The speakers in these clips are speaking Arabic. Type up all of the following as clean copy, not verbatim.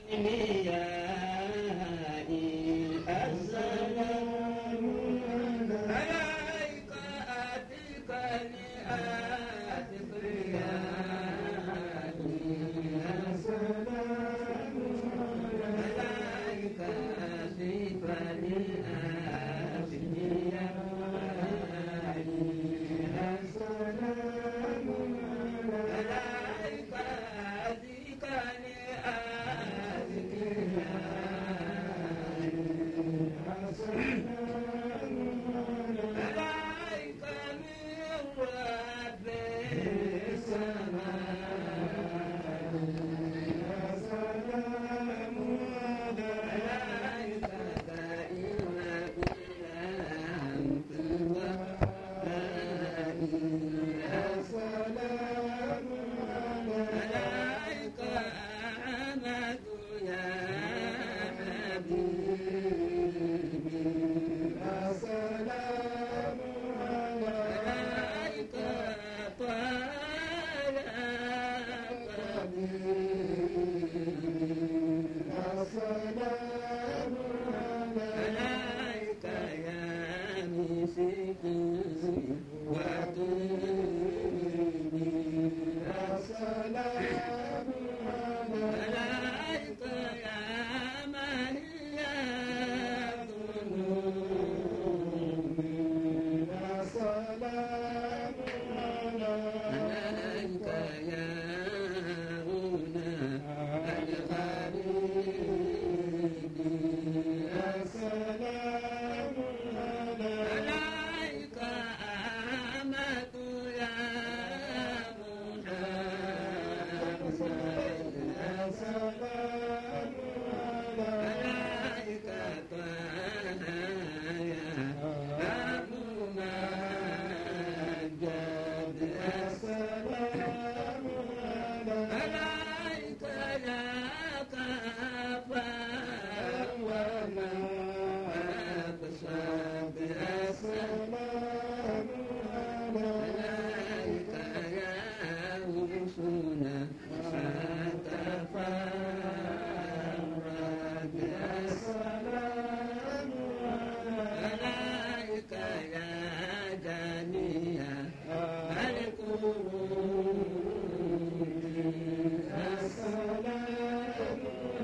الكبرياء السلام عليك أتقني أتقياء السلام عليك أتقني أتقياء السلام عليك أتقني عليك من رب السماء سلام عليك دائما إلى أنت سلام عليك أحمد يا حبيبي السلام عليك طال قديم السلام عليك يا مسكين وطيبي السلام عليك يا من السلام عليك يا هنا الغريب السلام عليك أحمد يا محمد السلام عليك طه يا مجد السلام عليك يا كافى وما أقصد السلام عليك يا وصونا فتفرد السلام عليك يا جميع القلوب السلام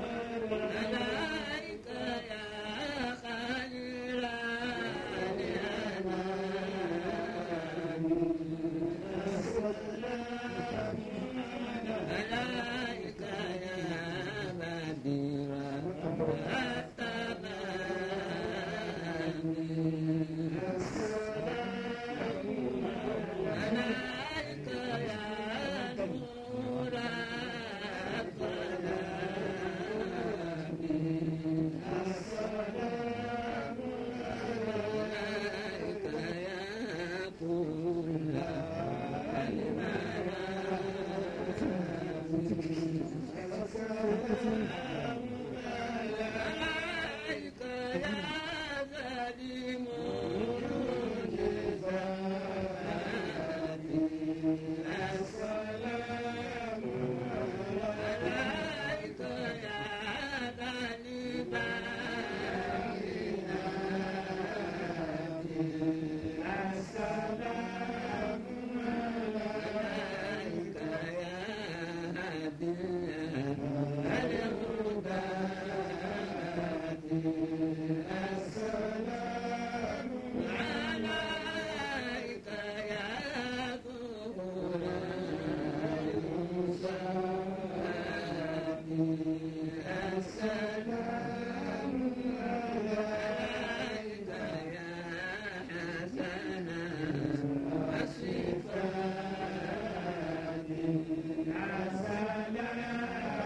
عليك يا خير الأنام السلام عليك يا بديع التمام السلام عليك يا نور الظلام السلام عليك يا كل عليك يا ظالم السلام عليك يا السلام عليك يا هادي الهدى السلام عليك يا ظهور السلام عليك يا حسن الصفات السلام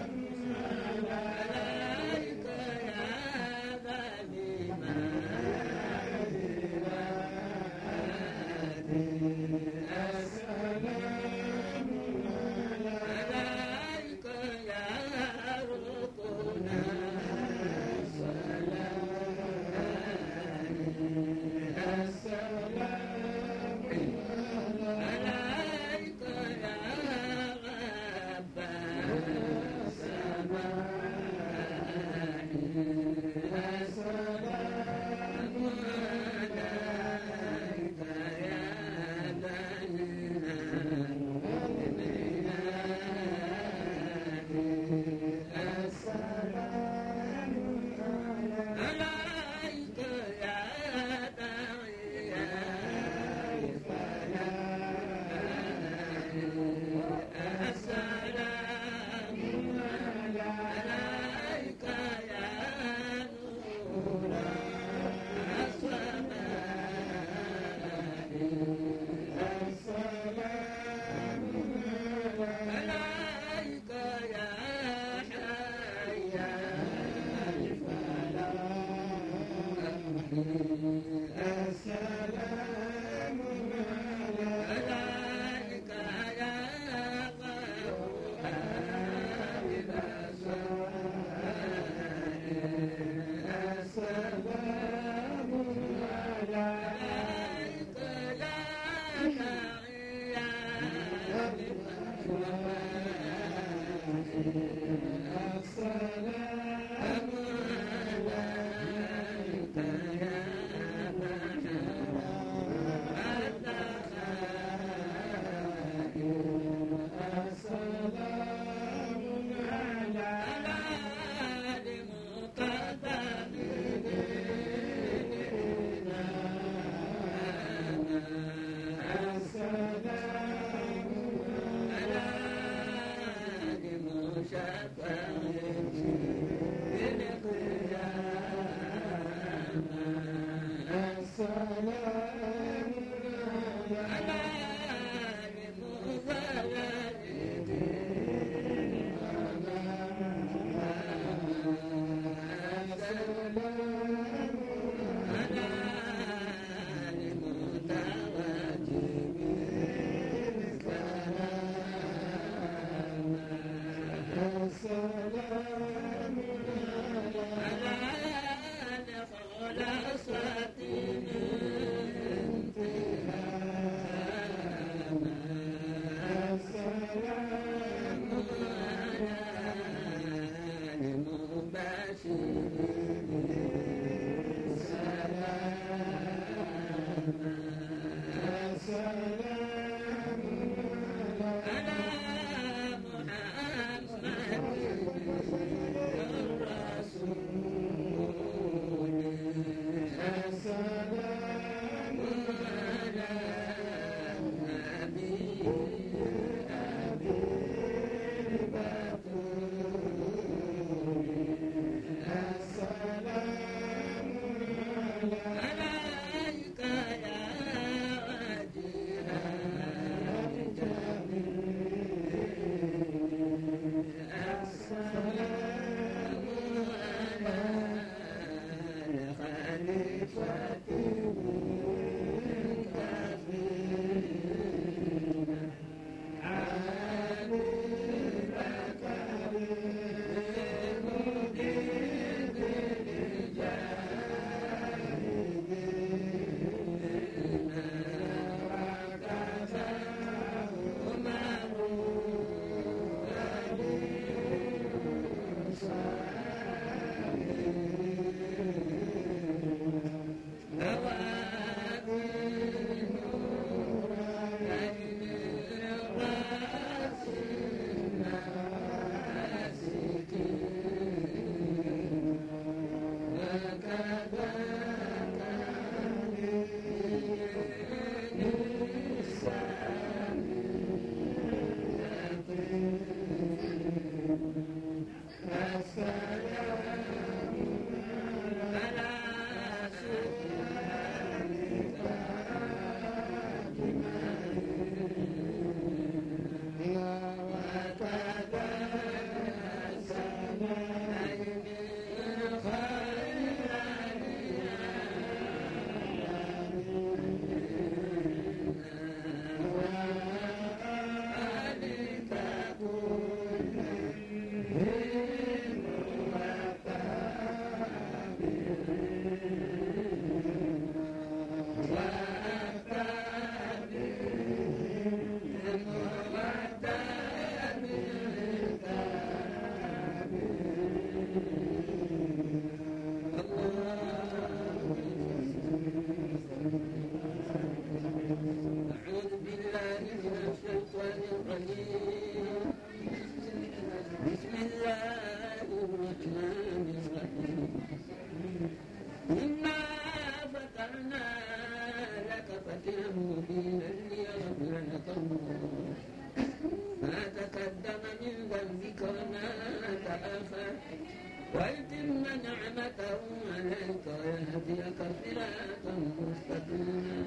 ويتم نعمته عليك ويهديك صراطا مستقيما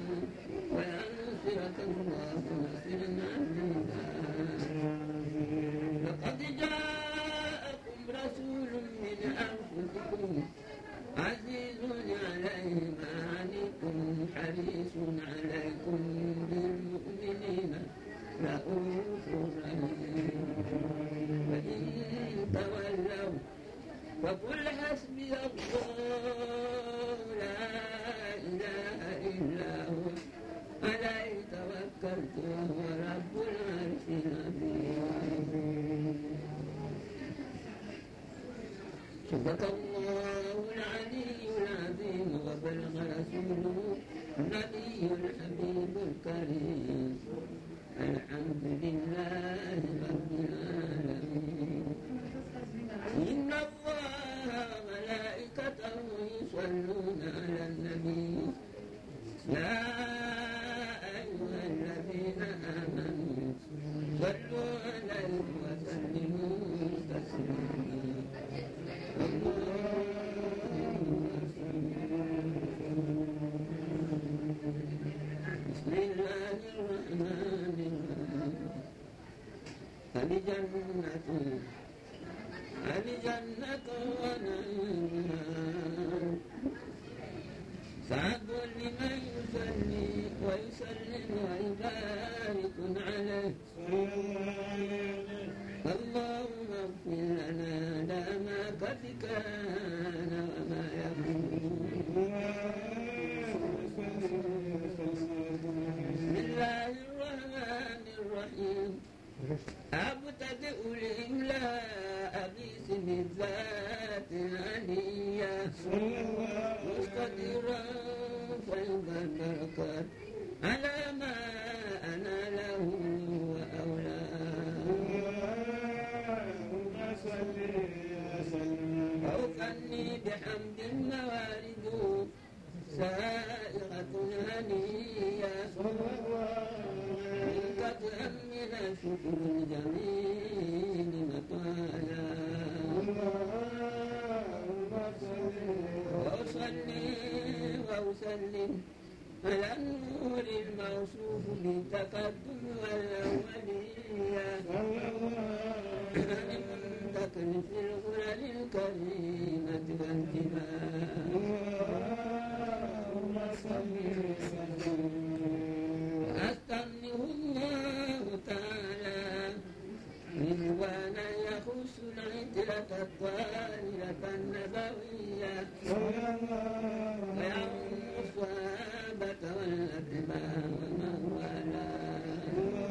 وينصرك الله نصرا عزيزا. لقد جاءكم رسول من أنفسكم عزيز عليه ما عنتم حريص عليكم بالمؤمنين رؤوف رحيم. فإن تولوا فقل حسبي الله لا إله إلا هو عليه توكلت وهو رب العرش العظيم. صدق الله العلي العظيم وبلغ رسوله النبي الحبيب الكريم. الحمد لله رب العالمين. إن الله وملائكته يصلون على النبي يا أيها الذين آمنوا صلوا عليه وسلموا تسليما. بسم الله الرحمن الرحيم. الجنة ونعيمها سعد لمن يصلي ويسلم ويبارك عليه. اللهم اغفر لنا لا ما قد كان وما يكون. بسم الله الرحمن الرحيم. أبتدئ الإملاء باسم الذات العلية مستديرا فيض البركات على ما أنا له وأولاه. أوفني بحمد موارد سائغة هنية من الشكر الجميل مطايا. وأصلي وأسلم على النور الموصوف بالتقدم والأولية المنتقل في الغرر الكريمة والانتماء. وأستمنه الله تعالى رضوانا يخص العترة الطاهرة النبوية ويعم الصحابة والأتباع ومن والاه.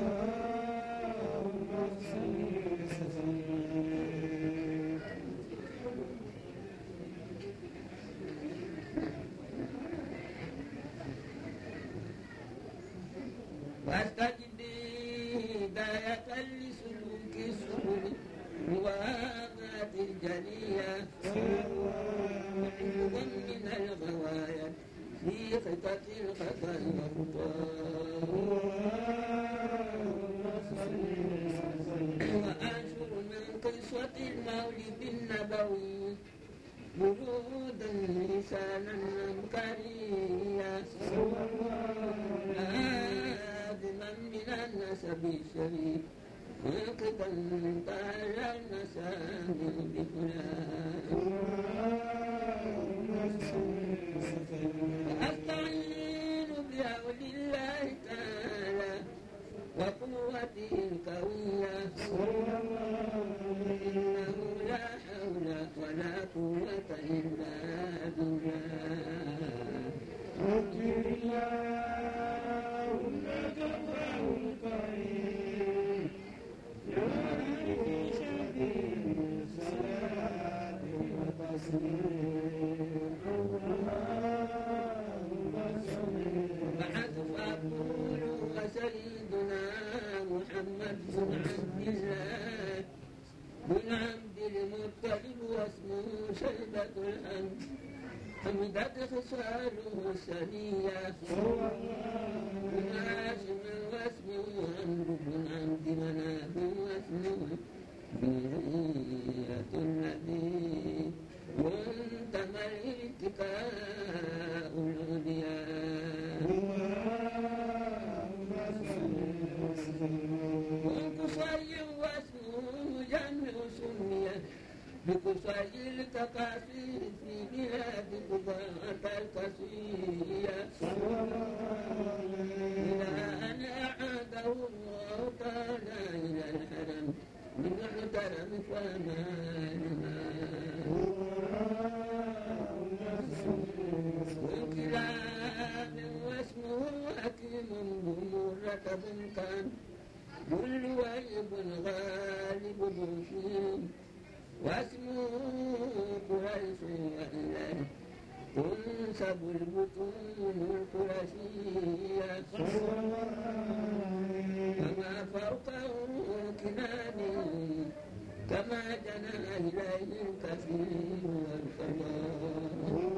واستجدي هداية لسلوك السبل وهذات الجلية وحفظا من الغوايا في خطة الخطأ والخطأ. وأنشر من قصة المولد النبوي وجودا لسانا أبكاريا من النسب الشريف منقطا طال النسام بفلان. وأستعين بعون الله تعالى وقوته القوية إنه لا حول ولا قوة إلا بالله. بعد فأقول وسيدنا محمد بن عبد الله بن عبد المطلب واسمه شيبة الحمد حمدت خصاله السنية بن هاشم واسمه عمرو بن عبد مناف واسمه بنية الذي وانتمى الاتكاء الأولياء. وقصي واسمه جمع سمية بقصي التقاصير في بلاد قضاة القصية إلى أن أعاده الله تعالى إلى الحرم بمحترم فمالنا. وانقلاب واسمه حكيم بمرتب كان كل ويب غالب بنفيم واسمه أبو البطون القرشية فما فوقه كنان كما جنى إليه الكثير والفضاء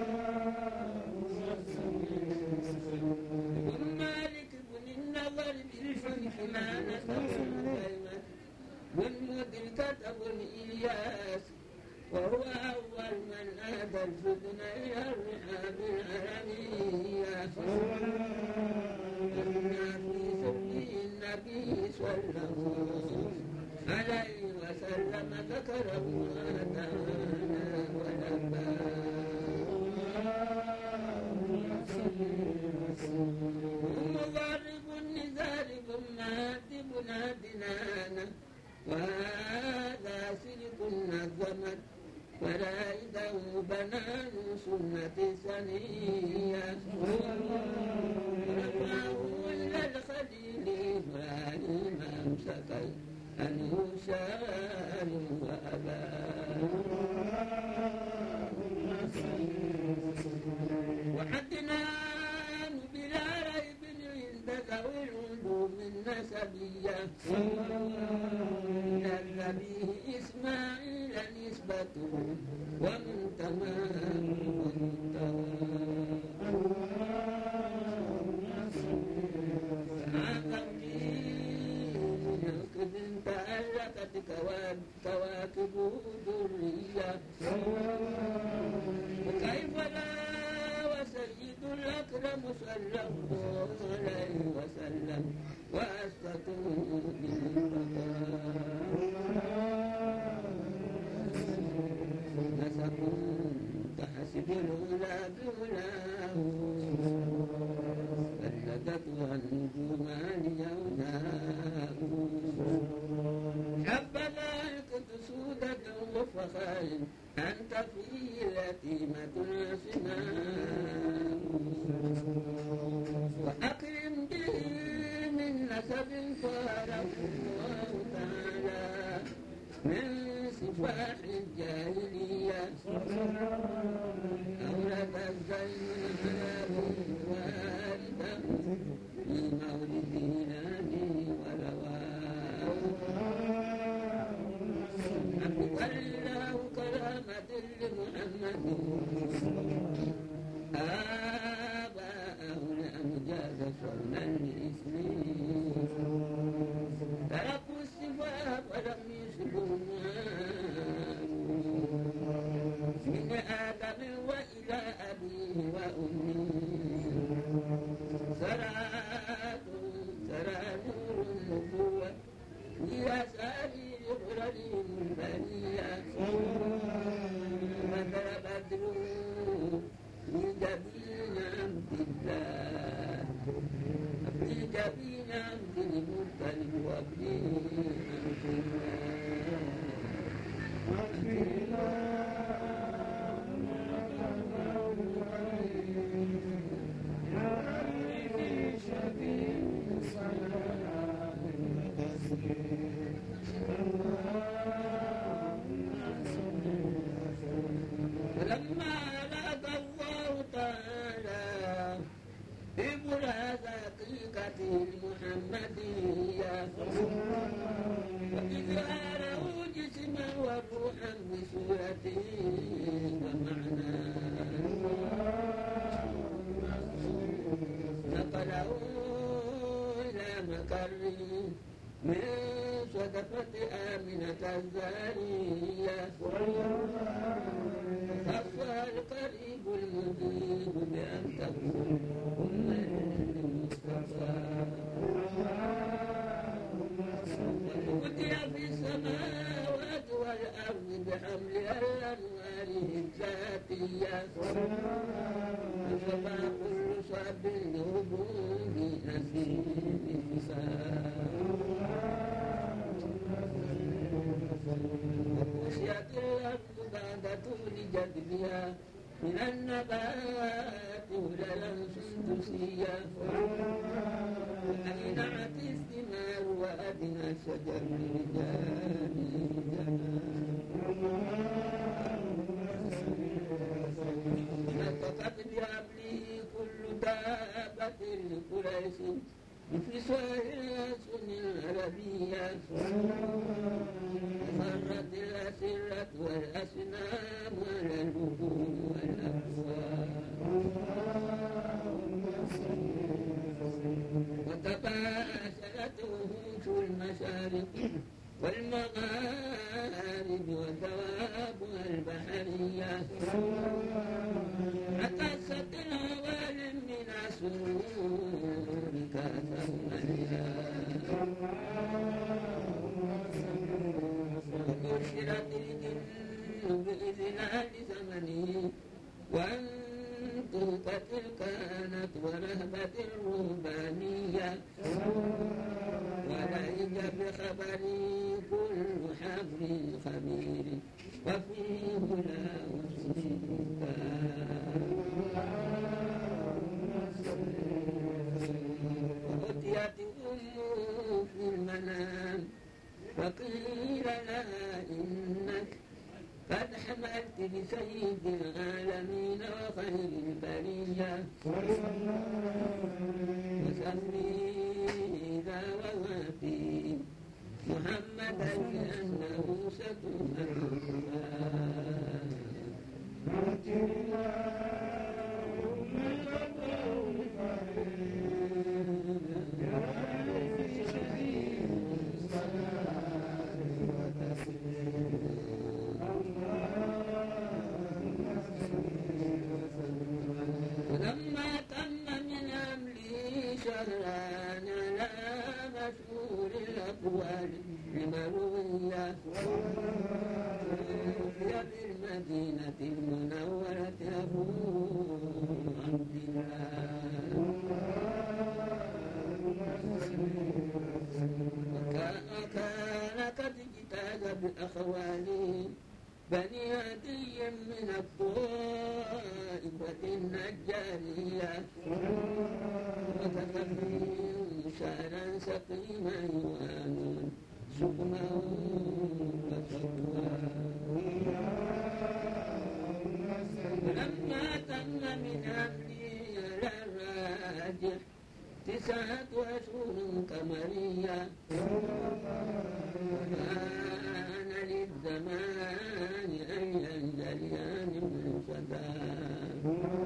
مالك بن النضر بالفتح ما نسب الكلمة والمدركة بن إلياس وهو أول من أهدى الفتن إلى الرحاب العالمية كنا في سبيل النبي صلى الله عليه وسلم ذكره أتانا ولبى مضارب النزار ثم هاتب نادنانا وهذا سلك نظمت فرائده بنان سنة سنية رفعه إلى الخليل إبراهيم أمسك عنه شار وأبان وحدنان بلا ريب عند ذوي العلوم النسبية إلى النبي إسماعيل نسبته ومنتمى تألقت كواكبه ذرية وكيف لا وسيد الأكرم صلى الله عليه وسلم وأسقطه نسق تحسب الأولى بأولاه فلدتها النجوم اليوناء حبذا سودة وفخار أنت في يتيمة سماء وأكرم به من نسب فارق الله تعالى من سفاح الجاهلية أولد الزين والدا في مولد هلالي ولواه الله كرامة لمحمد آباءه الأمجاد صونا لإسمه تركوا السفاح ولم يسلوا من آدم وإلى أبيه وأمه سرى نور النبوة لأسارير غررهم البرية بدر بدر لجبين عبد الله لجبين عبد المطلب وابن عبد فلما أراد الله تعالى إبراز حقيقته المحمدية وإظهاره جسما وروحا بصورته ومعناه نقله إلى مكره من صدفة آمنة الزانية خصها القريب المجيب بأن تكون أما للمصطفى وأوتي في السماوات والأرض بحملها الأنوار الذاتية فما كل صعب الهبوب نسيب وخشيت الأرض بعد طول جدبها من النبات هللا سندسية أجنعت الثمار وأدنى شجر الرجال نطقت بها الأصنام على الوجوه والأبواب وتباسلت وحوش المشارق والمغارب ودوابها البحرية حتى السد العوالم من عسول كأثرها وبشرت الجن بإذلال زمنه وأنطقت الكهنة ورهبة الرهبانية ولئج بخبري كل حبر خبير وفيه لا وصيبا وأتيت أمه في المنام فقيل لها إنك قد حملت بسيد العالمين وخير البرية وسمي إذا ووافي محمدا لأنه ستمهلها ولما تم من أمري شهران على مشهور الأقوال المروية توفي بالمدينة المنورة أبو عبد الله وكان قد اجتاز بأخواله بني عدي من الطائفة النجارية وتفهم شعرا سقيما يوانون سقما وتقوى ولما تم من أمري على الراجح 9 أشهر قمرية وكان للزمان أن ينجليان من صداه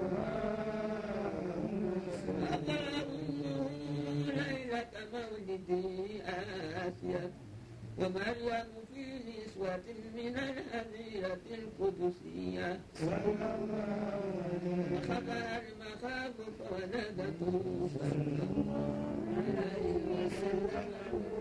فأقر أمه ليلة مولده آسيا ومريم في نسوة من الهديرة القدسية وخبر المخاف فولدته صلى الله عليه وسلم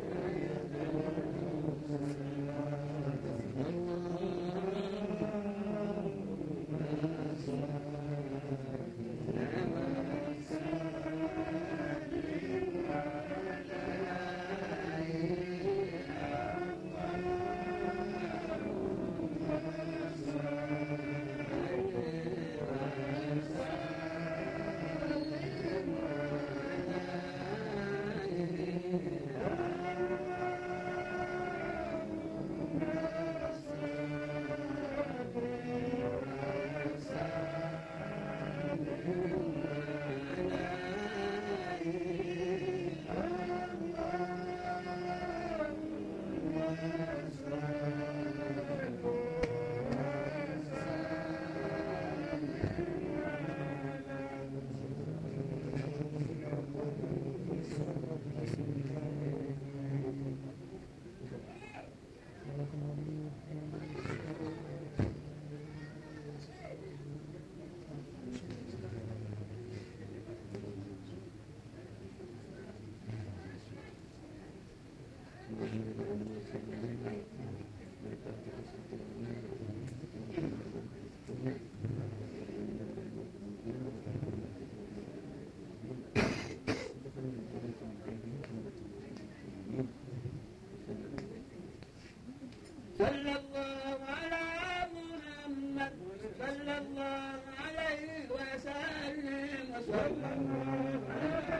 صلى الله على محمد صلى الله عليه وسلم صلى الله على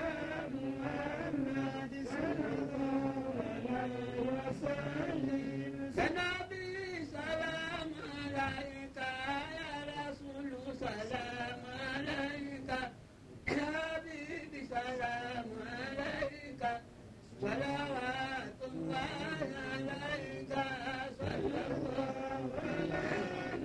محمد صلى الله عليه وسلم سنبي سلام عليك يا رسول سلام عليك يا حبيبي سلام عليك صلوات الله عليك صلى الله عليه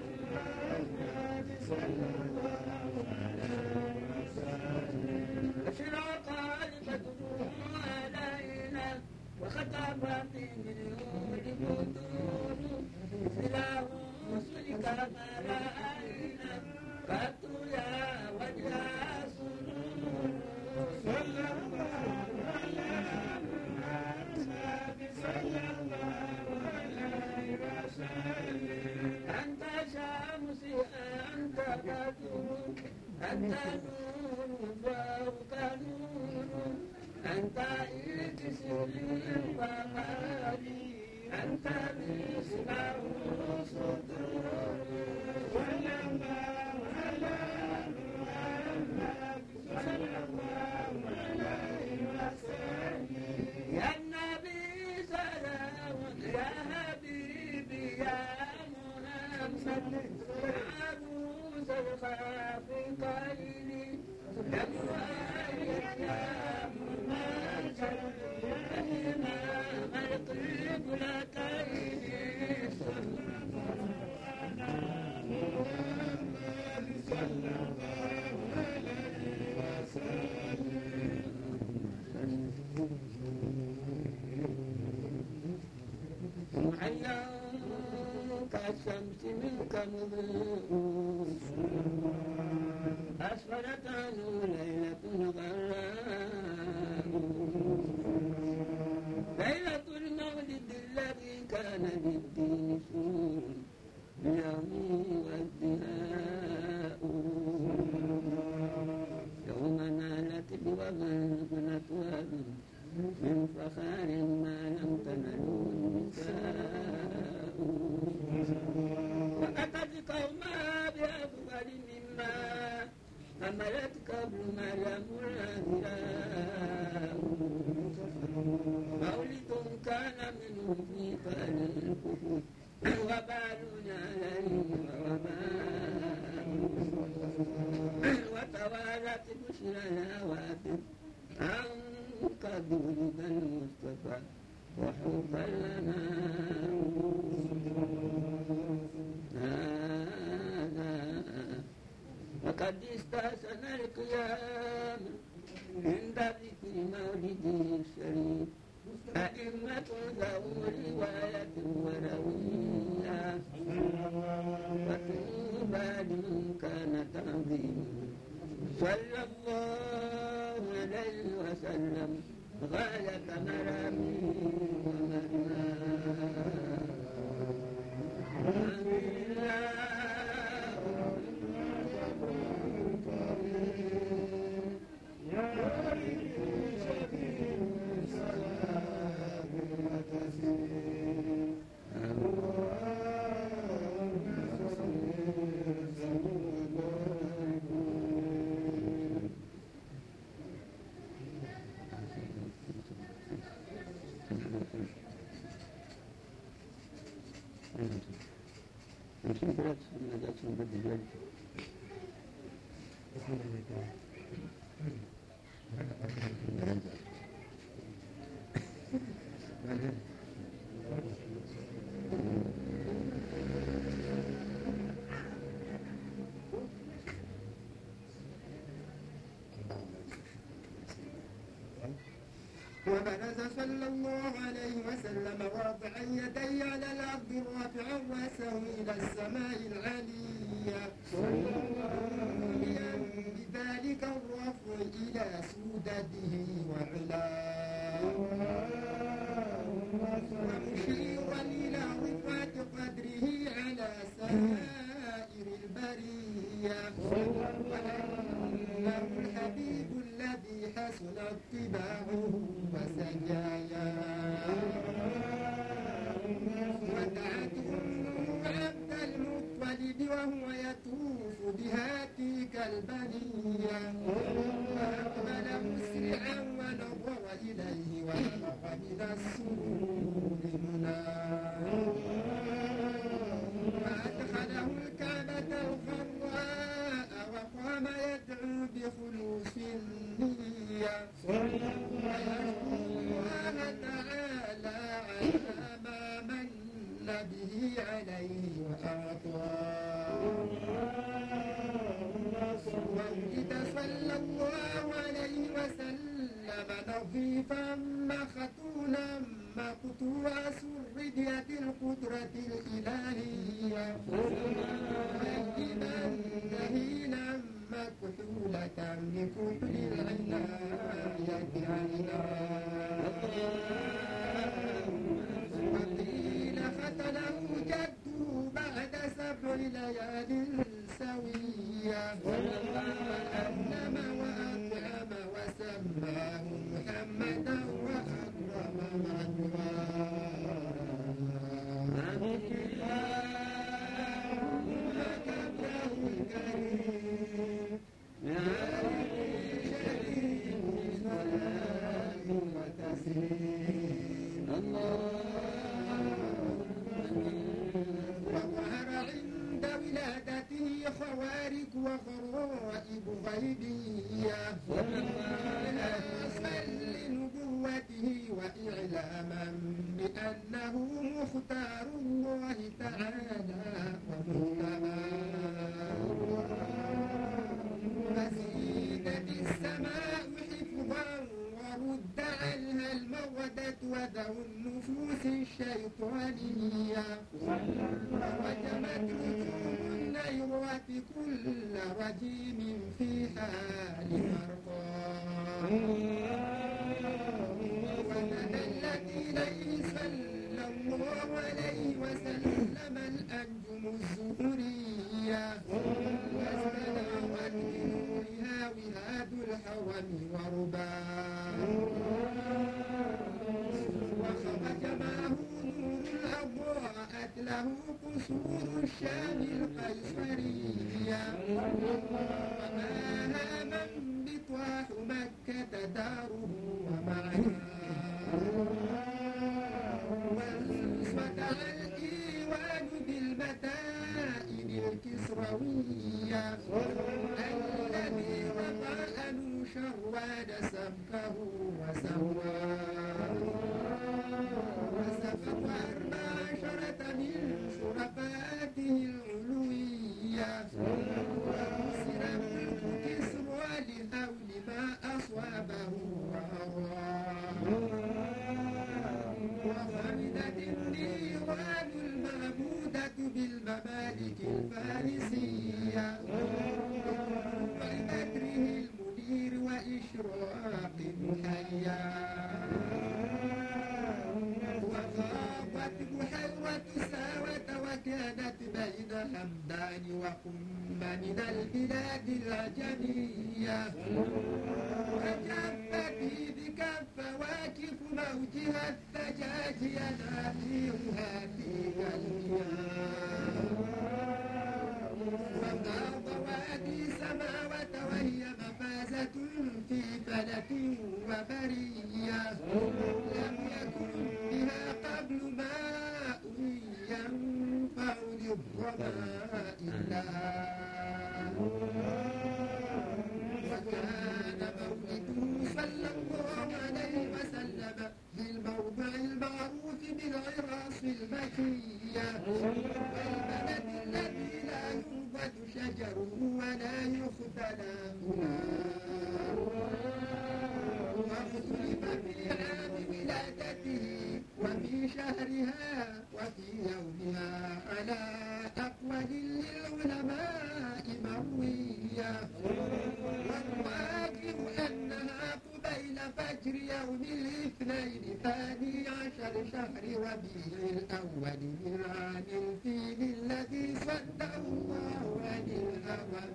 ما رأينا قط يا وجه سرور صلى الله على محمد صلى الله عليه وسلم أنت شمسي أنت بدر أنت نور فوق نور أنت إكسري وقالي أنت مصباح الصدور صلى الله على محمد صلى الله عليه وسلم يا النبي سلام يا حبيبي يا محمد عروس الخافقين يا مؤيد يا ممجد إمام القبلتين صلى الله على محمد صلى الله عليه وسلم محيا كالشمس منك مضيء أسفلت عنه ليلة غراء ليلة المولد الذي كان للدين سور اليوم وازدهاء يوم نالت بوغنة وهب من فخار ما لم تنله النساء وأتت قومها بأفضل مما حملت قبل مريم العذراء مولد كان منه في فعل الكفر وبال عليه ووباء وتوالت بشرى الهواتف عن قبول المصطفى وحبا لنا وقد استحسن القيام عند ذكر مولده الشريف أئمة ذو رواية وروية وطوبى لمن كان تعظيمه صلى الله عليه وسلم غاية مرامي ومرماه وبرز صلى الله عليه وسلم رافعا يدي على الأرض رافعا رأسه إلى السماء العليا موليا بذلك الرفع إلى سودته وعلاه ومشيرا إلى رفعة قدره على سائر البرية وأنه الحبيب الذي حسن اتباعه وسجايا ودعته عبد المطلب وهو يطوف بهاتيك البنية فأقبل مسرعا ونظر إليه ونطق من السرور مناه فأدخله الكعبة الخضراء وقام يدعو بخلوص النية ويشكر الله تعالى على ما من به عليه وأعطاه وولد صلى الله عليه وسلم نظيفا مختونا مقطوع سردية القدرة الإلهية كحولة بكحل العناية عينا وقيل ختنه جده بعد 7 ليال سوية وأنم وأطعم وسماه محمدا وأكرم وظهر عند ولادته خوارق وغرائب غيبية أصلا لنبوته وإعلاما بأنه مختار الله تعالى ومجتباه فزيدت السماء حفظا ورد عنها المودة وذو النفوس الشيطانية ووجبت رجوم النيرات كل رجيم في حال مرقاه ونزلت إليه صلى الله عليه وسلم الأنجم الزهرية واستنارت بنورها وهاد الحرم ورباه وخرج معه نور أضاءت له قصور الشام القيصرية وماها من بطواح مكة داره ومعناه وانفتح الإيوان بالمتائن الكسروية الذي وضع شروان سمكه وسواه وسفك 14 من شرفاته العلوية وكسر ملك كسرى لهول ما أصابه وأراه وخلدت النيران المعبودة بالممالك الفارسية وبدره المنير وإشراق محيا وغابت بحيرة ساوة وكانت بين حمدان وقم من البلاد العجمية وجفت بكف فواكف موجها الثجاج ينابيعها في المياه وغاب وادي سماوة وهي مفازة في فلك وبرية لم يكن بها قبل ماء ينفع للظماء إلا وكان مولده صلى الله عليه وسلم في الموضع المعروف بالعراس المكية والبلد الذي لا ينضج شجره ولا يختلى فلاه واختلف في عام ولادته وفي شهرها وفي يومها على أقوال للعلماء مروية والواجب أنها قبيل فجر يوم الاثنين 12 شهر ربيع الأول من عام الفيل الذي صده الله عن الهوى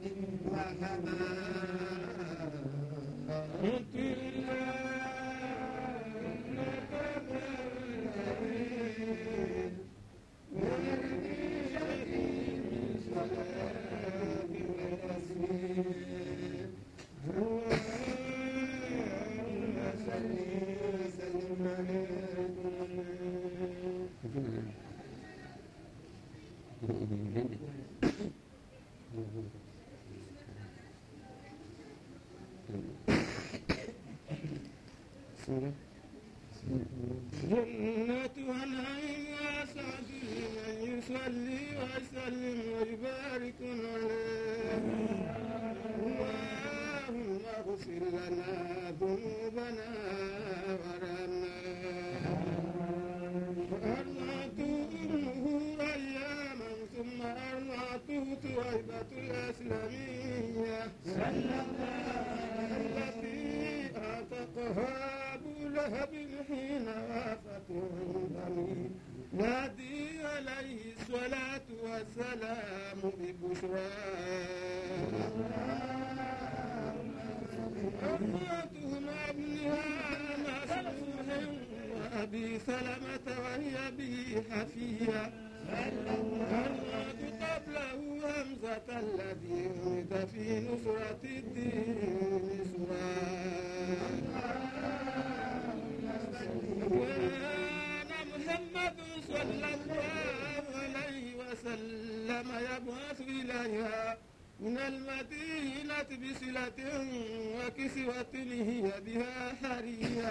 جنتها العين واسعة من يصلي ويسلم ويبارك عليه اللهم اغفر لنا ذنوبنا ورنا فأرضعته أمه أياما ثم أرضعته طويبة الأسلمية والسلام ببشرى أماتهم ابنها مسروح وأبي سلمة وهي به حفية الموت قبله همزة الذي ولد في نصرة الدين سرى كان محمد صلى الله عليه وسلم يبعث إليها من المدينة بصلة وكسوة هي بها حرية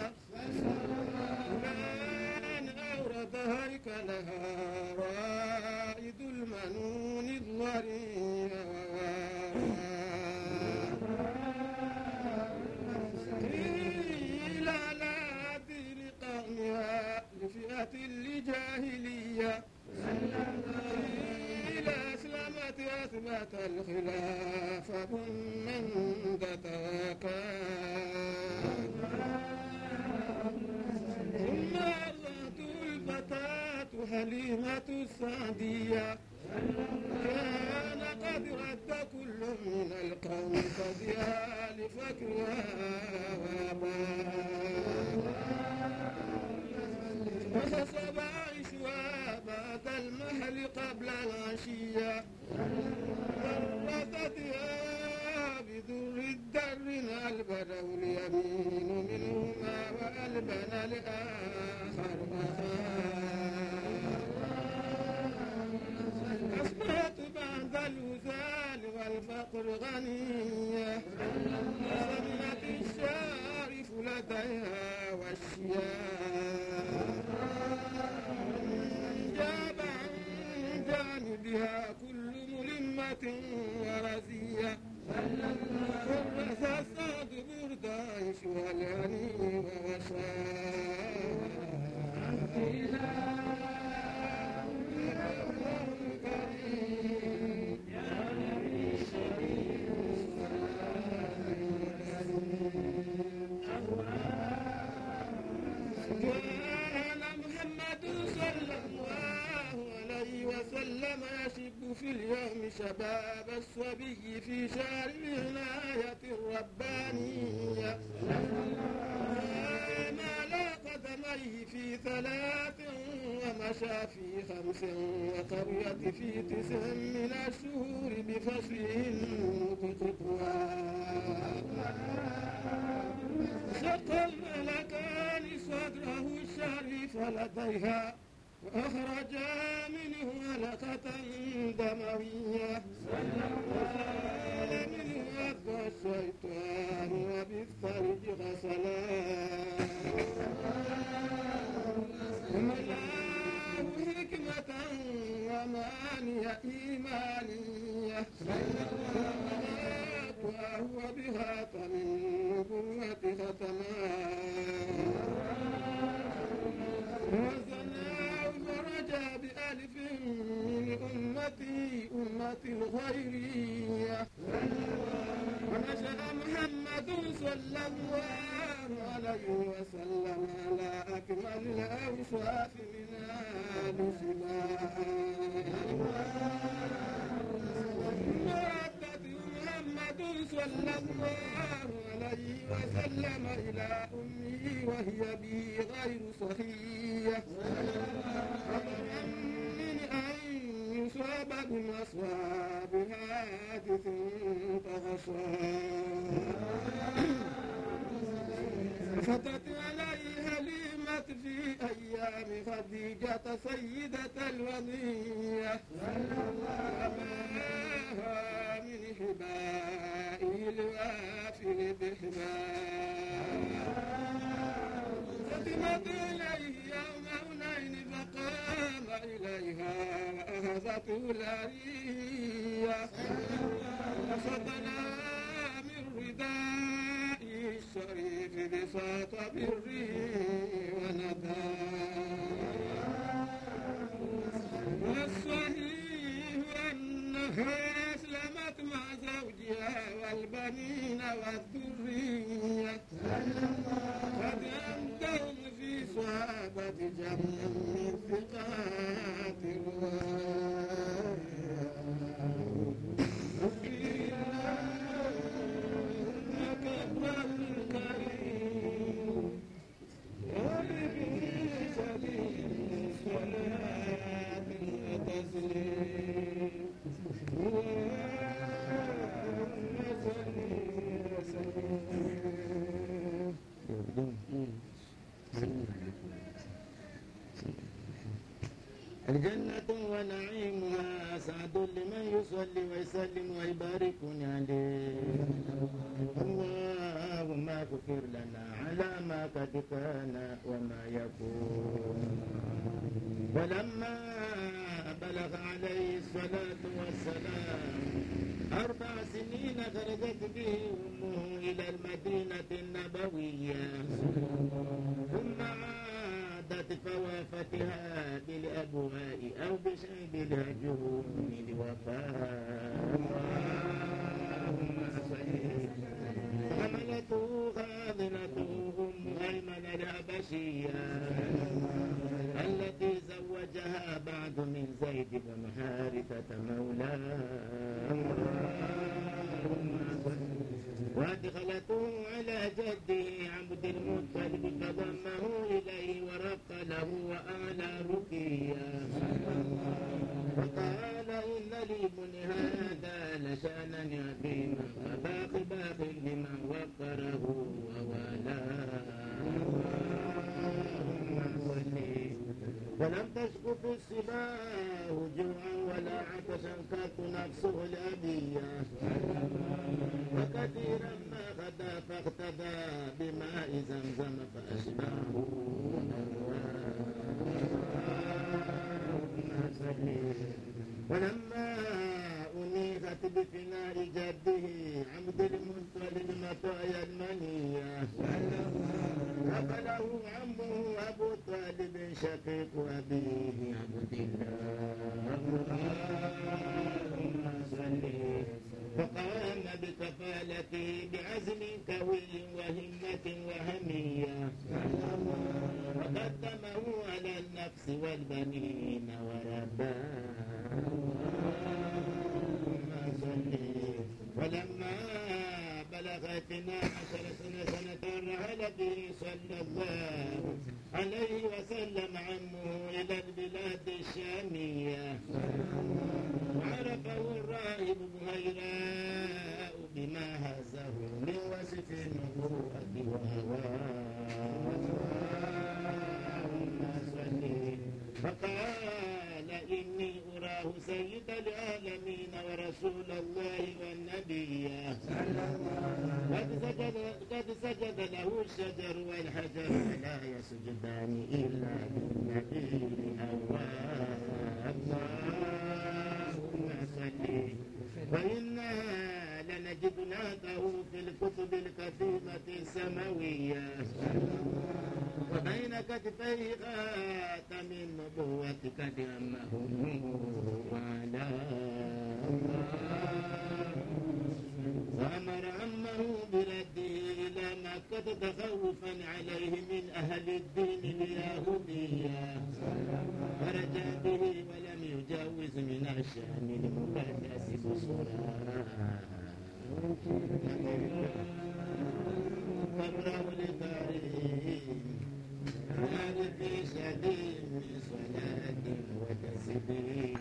من أورد هيكلها رائد المنون الضريع قيل على دين قومها لفئة لجاهلية أسلمت أثبت الخلافة من تتوكل ثم أرضت الفتاة حليمة السعدية كان قد رد كل من القوم قضيها لفكرها وخصب عيشها بعد المحل قبل العشية ورثتها بدر الدر البدو اليمين منهما وألبن الآخر أصبحت بعد الوزال والفقر غنية سمنت الشارف لديها والشياه جاب عن جانبها كل ملمة ورزية ورث السعد بردايش والهني وسلم يشب في اليوم شباب الصبي في شهر العناية الربانية ما لا قدميه في 3 ومشى في 5 وقريت في 9 من الشهور بفصله النطق شق الملكان صدره الشريف لديها وأخرجا منه علقة دموية وقال منه أذى الشيطان وبالثلج غسلا وملاه حكمة ومانية إيمانية وهو بخاتم النبوة ختما ورجى بألف من أمتي الخيرية ونشأ محمد صلى الله عليه وسلم على أكمل الأوصاف من آل وردت محمد صلى الله عليه وسلم إلى أمه وهي به غير صحية من أن يصاب بمصاب حادث فغصى فتت عليها ليمت في أيام خديجة سيدة الوضية وماها من حبائه الوافل بحبائه فتمت إليه يوم هنين فقام إليها وأخذته العرية وفضلا من ردائه الشريف بساط بره وندى والصحيح أنها أسلمت مع زوجها والبنين والذرية قد أمدهم في صحابة جمع من ثقات الرواية الجنة ونعيمها سعد لمن يصلي ويسلم ويبارك عليه. اللهم اغفر لنا على ما قد كان وما يكون. ولما بلغ عليه الصلاة والسلام 4 سنين خرجت به أمه إلى المدينة النبوية، ثم عادت فوافتها بالأبواء أو بشيب الهجوم لوفاة. اللهم صل. حملته خاذنته أم أيمن الحبشية التي زوجها بعد من زيد بن حارثة مولاه. وادخلته على جده عبد المطلب فضمه إليه ورق له وأعلى رقيا، وقال إن لي من هذا لشأنا عظيما فباق باق لمن وقره ووالاه. ولم تسقط السباه جوعا ولا عطشا كانت نفسه الأبية، وكثيرا ما غدا فاقتدى بماء زمزم فأشبعه. ولما أنيخت بفناء جده عبد المطلب مطايا المنية قبله عمه أبو طالب شقيق أبيه عبد الله. فقام بكفالته بعزم قوي وهمة وهمية، وقدمه على النفس والبنين ورباه. ولما بلغ 12 سنة رحل به صلى الله عليه وسلم عمه إلى البلاد الشامية، وعرفه الراهب بهيراء بما هزه من وصف النبوة وهواه. فقال إني أراه سيد العالمين ورسول الله والنبي، قد سجد له الشجر والحجر لا يسجدان إلا بالنبي اللهم صل. وإنا لنجد نعته في الكتب الكتيمة السماوية، وبين كتفيه خاتم النبوة قد أمه وعلى. وأمر عمه برده إلى مكة تخوفا عليه من أهل الدين اليهودية، فرجع به ولم يجاوز من الشام المقدس بصرا. قبره لتاريخ عارف شديد صلاة وتسبيح.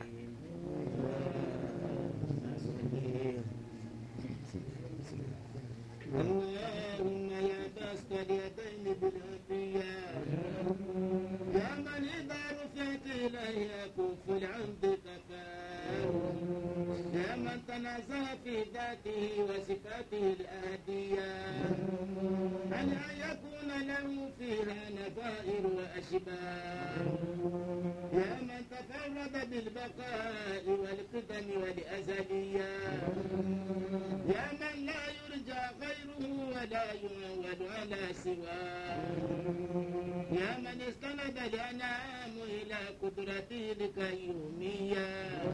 اللهم يا باسط اليدين بالأنبياء، يا من إذا رفعت إليه يكف العبد كفاه، يا من تنازه في ذاته وصفاته الأهدية أن يكون له فيها نظائر وأشباه، يا من تفرد بالبقاء والقدم والأزلية، يا من لا يرجى غيره ولا يعول على سواه، يا من استند الأنعام إلى قدرته القيومية،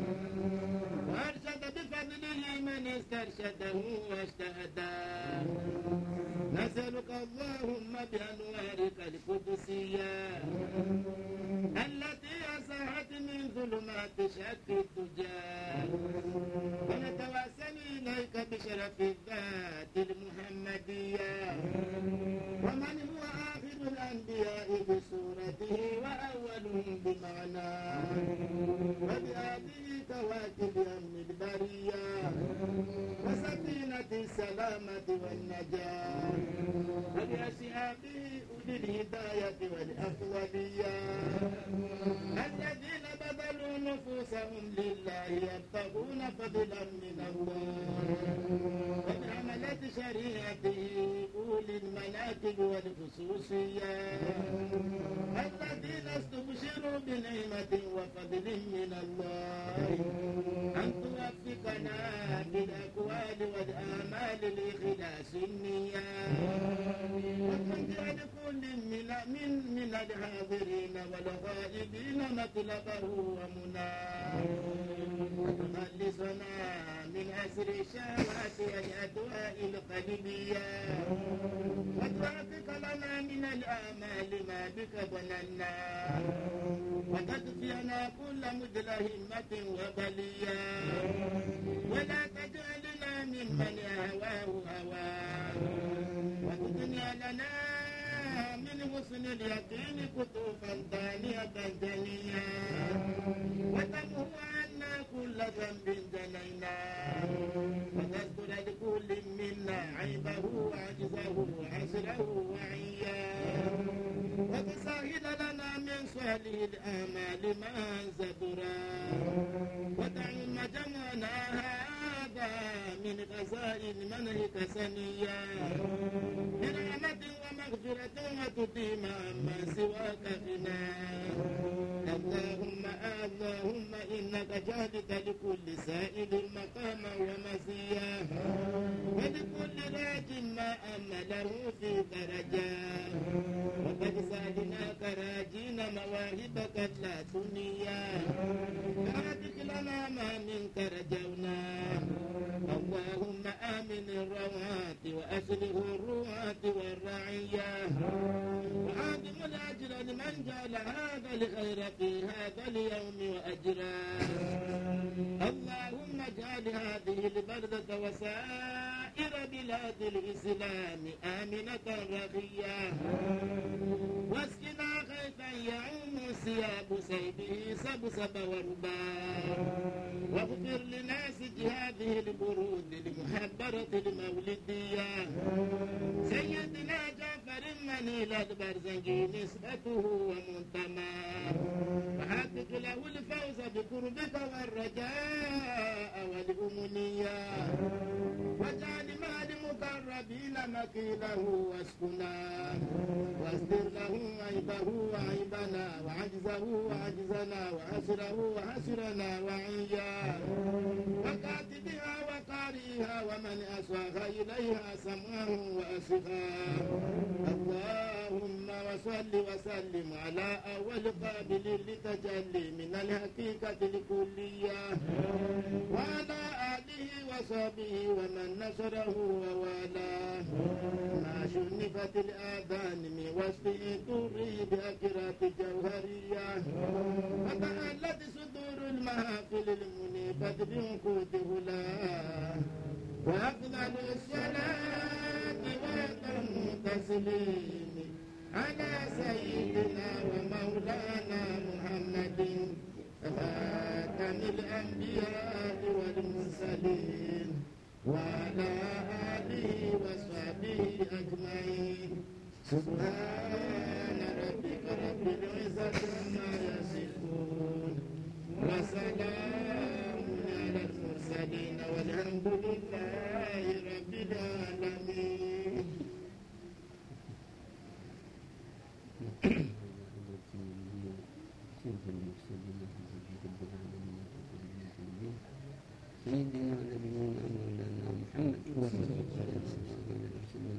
وأرشد بفضله من استرشده واجتهده. نسألك اللهم بأنوارك القدسية التي أصاحت من ظلمات شك الدجى، ونتوسل إليك بشرف الذات المحمدية، ومن هو آخر الأنبياء بصورته وأولهم بمعناه، وبهذه كواكب أمن البرية وسفينة السلامة والنجاة، وبأصحابه أولي الهداية والأفضلية الذين بذلوا نفوسهم لله يبتغون فضلا من الله وبعملة شريعته أولي المناكب والخصوصيات الذين استبشروا بنعمة وفضل من الله أن توفقنا بالأقوال والآمال لإخلاص النيات وتجعل كل من الحاضرين والغائبين مطلبه ومناه وتخلصنا من أسر الشهوات والأدواء القلبية وتوفق لنا من الآمال ما بك ظننا وتدفئنا كل مدلهمة وبلية ولا تجعلنا ممن يهواه هواه وتدني لنا من حسن اليقين كتوفا دانية جنيا وتمهو عنا كل ذنب جنيناه وتذكر لكل منا عيبه وعجزه وعسره وعياه وتسهل لنا من صالح الآمال ما زبرا وتعم جمعنا هذا من خزائن منهك سنيا برحمة ومغفرة وتديم عما سواك فينا اللهم إنك جعلت لكل سائل مقاما ومزيا ولكل راج ما أمله فيك رجاه وقد سألناك راجين مواهبك لا تنيا فأعطك لنا ما منك رجوناه اللهم آمن الروات وأصلح الرواة والرعية وعادم الأجر لمن جعل هذا الخير في هذا اليوم وأجراه اللهم اجعل هذه البلدة وسائر بلاد الإسلام آمنة رخية واسقنا خيفا يعم ثياب سيبه سبسب ورباه واغفر لناس هذه البرود المحبرة المولدية سيدنا جعفر منيل البرزنجي نسبته ومنتماه وحقق له الفوز بقربك والرجاء والأمنية واجعل مع المقربين مكيله واسكناه واستر له عيبه وعيبنا وعجزه وعجزنا وعسره وعسرنا وعياه وكاتبها وقارئها ومن أسواق إليها سمعه وأسفاه اللهم وصل وسلم على أول قابل لتجلي من الحقيقة الكلية وعلى آله وصحبه ومن نصره ووالاه ما شنفت الآذان من وصفه طره بأكرات جوهرية وتألت صدور المحافل المنيبة بعنقود هلاه وأفضل الصلاة وأتم تسليم على سيدنا ومولانا محمد خاتم الأنبياء والمرسلين وعلى آله وصحبه أجمعين سبحان ربك رب العزة عما يصفون وسلام على المرسلين والحمد لله رب العالمين. سيدنا ونبينا مولانا محمد وعلى آله وسلم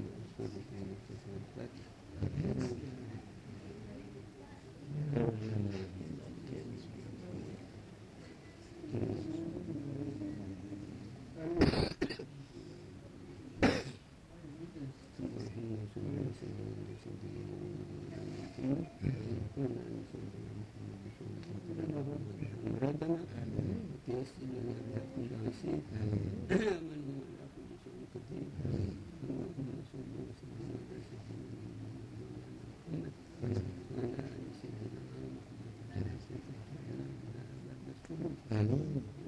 Amin.